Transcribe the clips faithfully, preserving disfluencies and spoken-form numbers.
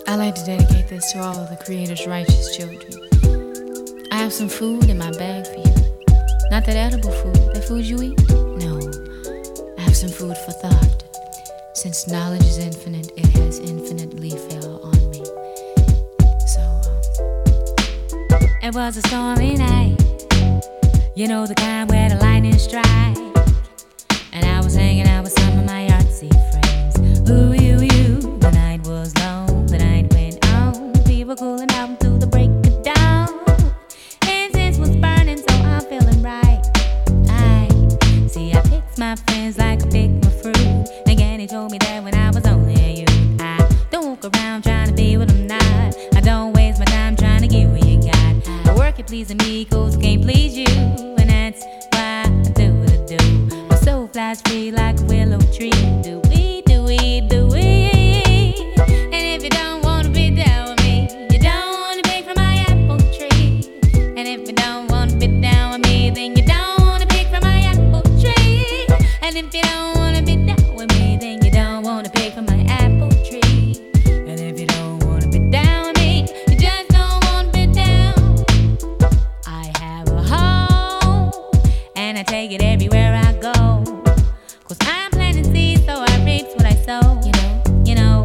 I like to dedicate this to all of the Creator's righteous children. I have some food in my bag for you. Not that edible food, that food you eat? No. I have some food for thought. Since knowledge is infinite, it has infinitely fell on me. So, um, it was a stormy night. You know the kind where the lightning strike. And I was hanging out with some of my artsy friends. Ooh, you, you. The night was long, the night went on. We were cooling out until the break of dawn. Incense was burning, so I'm feeling right. I see, I picked my friends like I picked my fruit. Again, he told me that when I was only a youth, I don't walk around trying to be what I'm not. I don't waste my time trying to get what you got. I work at pleasing me, cause I can't please you. And that's why I do what I do. My soul flies free like a willow tree. Do we, do we, do we? And if you don't wanna be down with me, you don't wanna pick from my apple tree. And if you don't wanna be down with me, then you don't wanna pick from my apple tree. And if you don't wanna be down with me, then you don't wanna pick from my apple tree. And if you don't wanna be down with me, you just don't wanna be down. I have a home, and I take it everywhere I go. Cause I'm planting seeds, so I reap what I sow. You know, you know,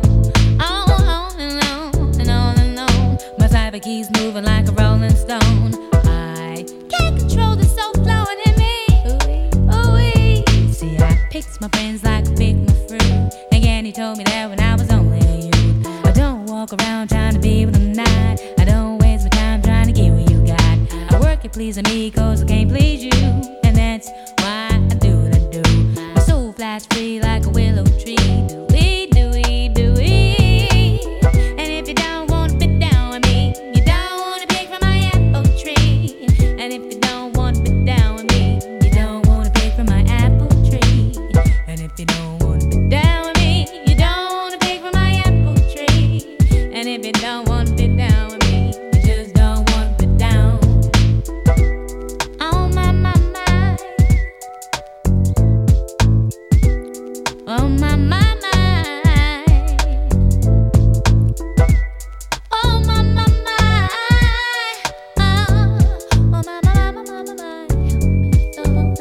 on and on and on and on. My cyber keys moving like a rolling stone. I can't control the soul flowing in me. Ooh-wee. See, I picked my friends like I picked my fruit. Again, he told me that when I was only a youth. I don't walk around trying to be what I'm not. I don't waste my time trying to get what you got. I work at pleasing me, cause I can't please you. And that's why I do what I do. My soul flies free like a willow tree. Do we, do we, do we? And if you don't wanna be down with me, you don't wanna pick from my apple tree. And if you don't wanna be down with me, you don't wanna pick from my apple tree. And if you don't wanna be down with me, you don't wanna pick from my apple tree. And if you don't wanna be down with me, you just don't wanna be down. Oh my, my, my. Oh my, my, my. Oh my, my, my. Oh, oh my, my, my, my, my, my. Oh,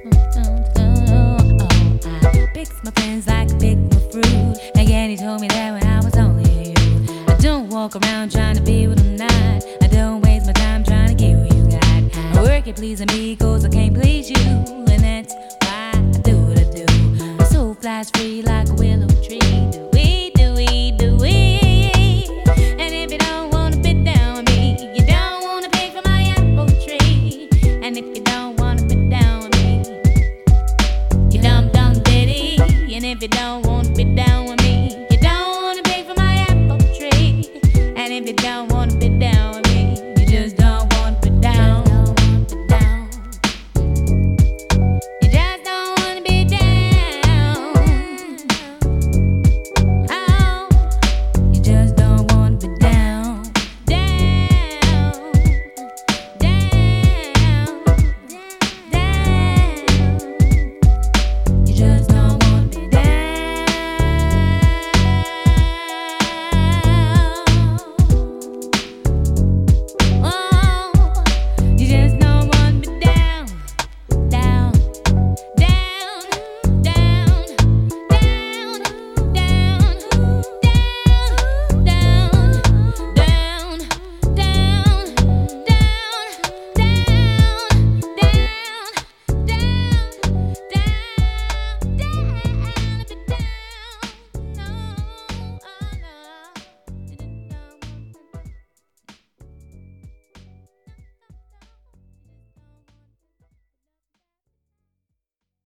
I picked my friends like I picked my fruit. Again, he told me that when I was only a youth. I don't walk around trying to be what I'm not. I don't waste my time trying to get what you got. I work at pleasing me, cause I can't please you. And that's why I do what I do. My soul flies free like a willow